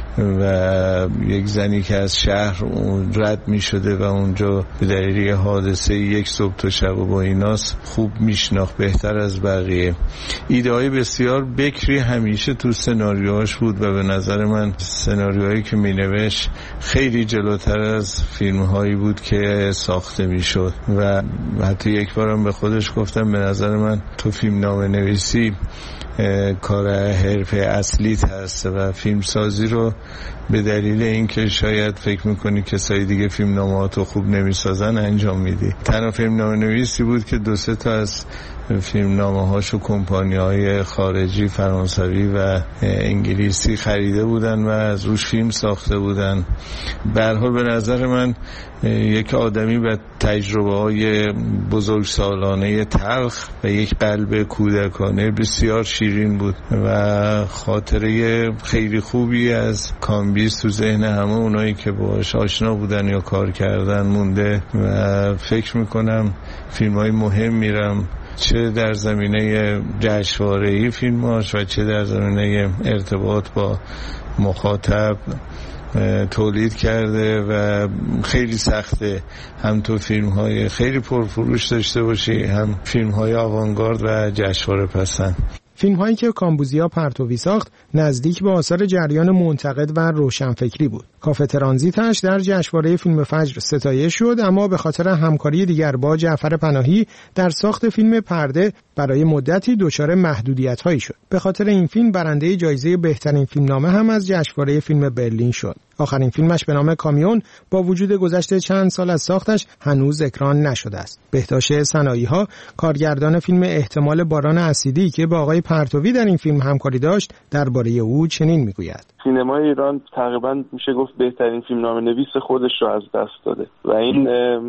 S18: و یک زنی که از شهر رد می شده و اونجا به دلیل حادثه یک صبح تا شب و با ایناس خوب می شناخت بهتر از بقیه. ایده های بسیار بکری همیشه تو سناریوهاش بود و به نظر من سناریوهایی که می نوشت خیلی جلوتر از فیلم هایی بود که ساخته می شد و حتی یک بارم به خودش گفتم به نظر من تو فیلم نامه نویسی کار حرفه اصلیت هست و فیلم سازی رو به دلیل اینکه شاید فکر میکنی کسای دیگه فیلم نامه‌هاتو خوب نمیسازن انجام میدی. تنها فیلم نامه نویسی بود که 2-3 تا از فیلم نامه هاشو کمپانی‌های خارجی فرانسوی و انگلیسی خریده بودن و از روش فیلم ساخته بودن. به هر حال به نظر من یک آدمی با تجربه‌های بزرگسالانه تلخ و یک قلب کودکانه بسیار شیرین بود و خاطره خیلی خوبی از کامبیز تو ذهن همه اونایی که باهاش آشنا بودن یا کار کردن مونده و فکر میکنم فیلم‌های مهم میرم چه در زمینه جشنواره‌ای فیلماش و چه در زمینه ارتباط با مخاطب تولید کرده و خیلی سخته هم تو فیلم‌های خیلی پرفروش داشته باشی هم فیلم‌های آوانگارد و جشنواره پسند.
S17: فیلم‌هایی که کامبوزیا پرتوی ساخت نزدیک به آثار جریان منتقد و روشنفکری بود. کافه ترانزیتش در جشنواره فیلم فجر ستایش شد، اما به خاطر همکاری دیگر با جعفر پناهی در ساخت فیلم پرده برای مدتی دچار محدودیت‌هایی شد. به خاطر این فیلم برنده جایزه بهترین فیلمنامه هم از جشنواره فیلم برلین شد. آخرین فیلمش به نام کامیون با وجود گذشت چند سال از ساختش هنوز اکران نشده است. بهتاش صنایع‌ها، کارگردان فیلم احتمال باران اسیدی که با آقای پرتوی در این فیلم همکاری داشت، درباره او چنین میگوید:
S19: سینمای ایران تقریبا میشه گفت بهترین فیلمنامه‌نویس خودش رو از دست داده و این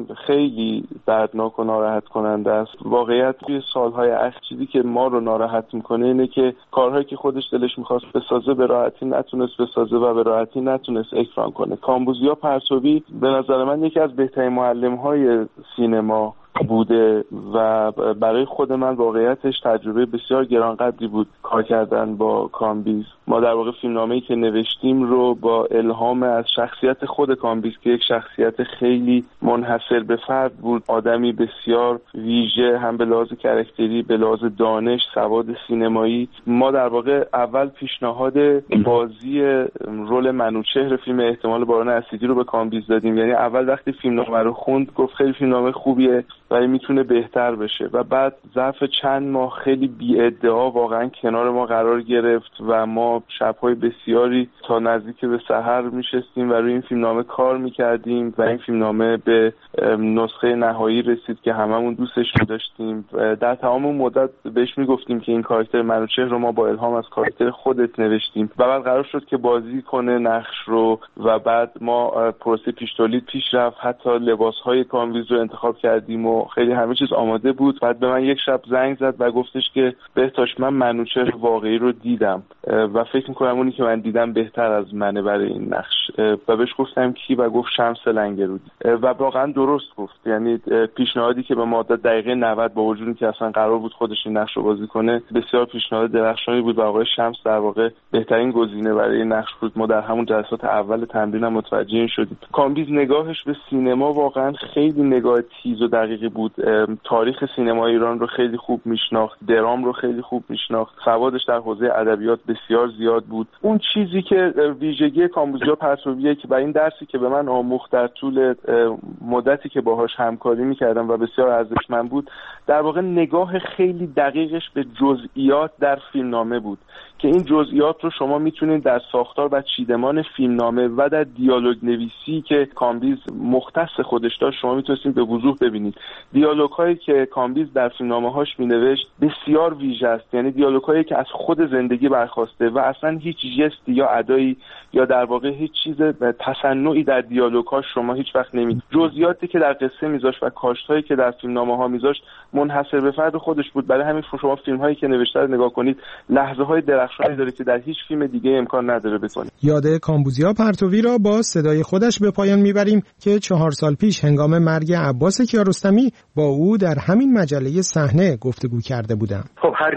S19: خیلی دردناک و ناراحت کننده است. واقعیت توی سالهای اخیر چیزی که ما رو ناراحت میکنه اینه که کارهایی که خودش دلش میخواست بسازه به راحتی نتونست بسازه و به راحتی نتونست اکران کنه. کامبوزیا پرتوی به نظر من یکی از بهترین معلم‌های سینما بوده و برای خود من واقعیتش تجربه بسیار گرانقدری بود کار کردن با کامبیز. ما در واقع فیلمنامه‌ای که نوشتیم رو با الهام از شخصیت خود کامبیز که یک شخصیت خیلی منحصر به فرد بود، آدمی بسیار ویژه هم به لحاظ کاراکتری، به لحاظ دانش، سواد سینمایی، ما در واقع اول پیشنهاد بازی رول منوچهر فیلم احتمال باران اسیدی رو به کامبیز دادیم. یعنی اول وقتی فیلمنامه رو خوند گفت خیلی فیلمنامه خوبیه ولی میتونه بهتر بشه و بعد ظرف چند ماه خیلی بی‌ادعا واقعا کنار ما قرار گرفت و ما شب‌های بسیاری تا نزدیک به سحر میشستیم و روی این فیلمنامه کار میکردیم و این فیلمنامه به نسخه نهایی رسید که هممون دوستش داشتیم. در تمام مدت بهش میگفتیم که این کاراکتر منوچهر رو ما با الهام از کاراکتر خودت نوشتیم و بعد قرار شد که بازی کنه نقش رو و بعد ما پروسه پیش تولید پیش رفت، حتی لباس‌های کامبیز رو انتخاب کردیم و خیلی همه چیز آماده بود. بعد به من یک شب زنگ زد و گفتش که بهتاش من منوچهر واقعی رو دیدم و فکر می‌کنم اونی که من دیدم بهتر از منه برای این نقش و بهش گفتم کی و گفت شمس لنگرودی و واقعا درست گفت. یعنی پیشنهادی که به ما داد دقیقه 90 با وجودی که اصلا قرار بود خودش این نقش رو بازی کنه بسیار پیشنهاد درخشانی بود و آقای شمس در واقع بهترین گزینه برای این نقش بود. ما در همون جلسات اول تمرین هم متوجه این شدیم. کامبیز نگاهش به سینما واقعا خیلی نگاه تیز و دقیقی بود. تاریخ سینما ایران رو خیلی خوب میشناخت، درام رو خیلی خوب میشناخت، سوادش در حوزه ادبیات بسیار زیاد بود. اون چیزی که ویژگی کامبوزیا پرتویه که برای این درسی که به من آموخت در طول مدتی که باهاش همکاری میکردم و بسیار ارزشمند بود، در واقع نگاه خیلی دقیقش به جزئیات در فیلمنامه بود که این جزئیات رو شما میتونید در ساختار و چیدمان فیلمنامه و در دیالوگ نویسی که کامبیز مختص خودش داشت شما میتونید به وضوح ببینید. دیالوگ هایی که کامبیز در فیلمنامه هاش مینوشت بسیار ویژه است، یعنی دیالوگ هایی که از خود زندگی برخواسته و اصلا هیچ ژستی یا ادایی یا در واقع هیچ چیز تصنعی در دیالوگ ها شما هیچ وقت نمی‌دید. جزئیاتی که در قصه میذاشت و کاشت هایی که در فیلمنامه ها میذاشت منحصر به فرد خودش بود. برای همین شما فیلم هایی که نوشته رو نگاه کنید لحظه های درخشانی داره که در هیچ فیلم دیگه امکان نداره بکنید.
S17: یاد کامبوزیا پرتوی را با صدای خودش به پایان میبریم که 4 سال پیش هنگام مرگ عباس کیارستمی با او در همین مجله صحنه گفتگو کرده بودم.
S20: خب هر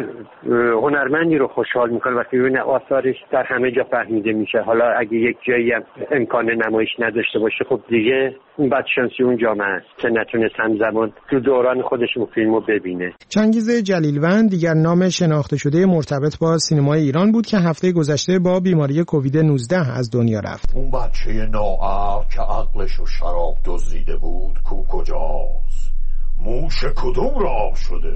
S20: هنرمندی رو خوشحال میکنه وقتی ببینه آثارش در همه جا فهمیده میشه. حالا اگه یک جایی هم امکان نمایش نداشته باشه خب دیگه اون بدشانسی اون جامعه است که نتونه همزمان تو دوران خودش اون فیلمو ببینه.
S17: چنگیز جلیلوند دیگر نام شناخته شده مرتبط با سینمای ایران بود که هفته گذشته با بیماری کووید 19 از دنیا رفت.
S21: اون بچه ناعقل که عقلشو شراب دزدیده بود کجاست؟ موش کدوم راه شده؟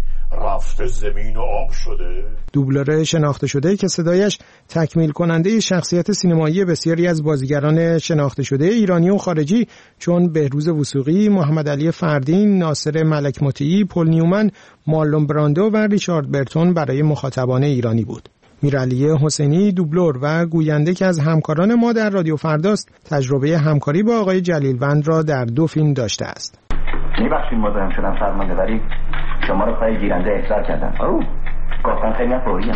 S21: رفته زمین و آب شده.
S17: دوبلور شناخته شده که صدایش تکمیل کننده شخصیت سینمایی بسیاری از بازیگران شناخته شده ایرانی و خارجی چون بهروز وثوقی، محمد علی فردین، ناصر ملک مطیعی، پل نیومن، مارلون براندو و ریچارد برتون برای مخاطبان ایرانی بود. میرعلی حسینی دوبلور و گوینده که از همکاران ما در رادیو فرداست تجربه همکاری با آقای جلیلوند را در 2 فیلم داشته است.
S22: میبخشید مزاحم شدم فرمانده ولی شما رو پای گیرنده احضار کردم. گفتن خیلی فوریم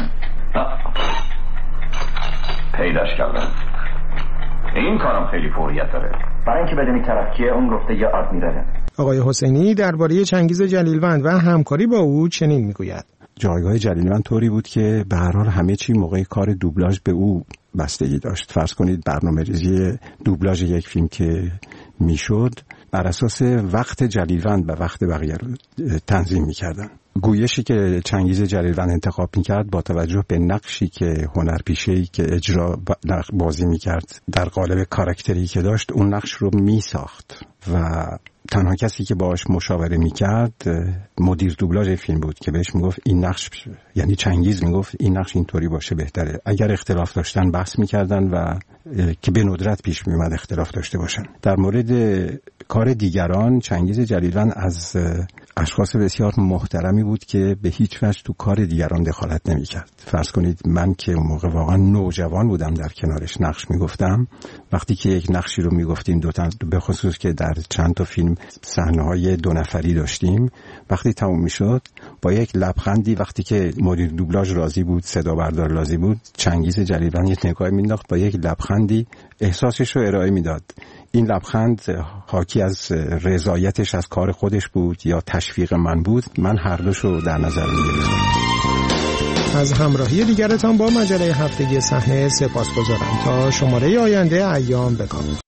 S21: پیداش کردم. این کارم خیلی فوریت داره.
S22: برای اینکه بدونی طرف کیه اون گفته یا آد میداره.
S17: آقای حسینی درباره چنگیز جلیلوند و همکاری با او چنین میگوید.
S23: جایگاه جلیلوند طوری بود که به هر حال همه چی موقع کار دوبلاژ به او بستگی داشت. فرض کنید برنامه‌ریزی دوبلاژ یک فیلم که میشد بر اساس وقت جلیلوند و وقت بقیه رو تنظیم میکردن گویشی که چنگیز جلیلوند انتخاب میکرد با توجه به نقشی که هنرپیشه‌ای که اجرا بازی میکرد در قالب کاراکتری که داشت اون نقش رو میساخت و تنها کسی که باهاش مشاوره میکرد مدیر دوبلاژ فیلم بود که بهش میگفت این نقش، یعنی چنگیز میگفت این نقش اینطوری باشه بهتره. اگر اختلاف داشتن بحث میکردن و که به ندرت پیش میومد اختلاف داشته باشن. در مورد کار دیگران چنگیز جلیلوند از اشخاص بسیار محترمی بود که به هیچ وجه تو کار دیگران دخالت نمیکرد. فرض کنید من که اون موقع واقعا نوجوان بودم در کنارش نقش میگفتم، وقتی که یک نقشی رو میگفتیم به خصوص که در چند تا فیلم صحنه‌های 2 نفری داشتیم، وقتی تموم میشد با یک لبخندی، وقتی که مدیر دوبلاژ راضی بود، صدا بردار راضی بود، چنگیز جلیلوند یک نگاهی مینداخت، با یک لبخندی احساسش رو ارائه میداد. این لبخند حاکی از رضایتش از کار خودش بود یا تشویق من بود. من هر دوشو در نظر می‌گرفتم.
S17: از همراهی دیگرتان با مجله هفتگی صحنه سپاسگزارم. تا شماره آینده ایام بکام.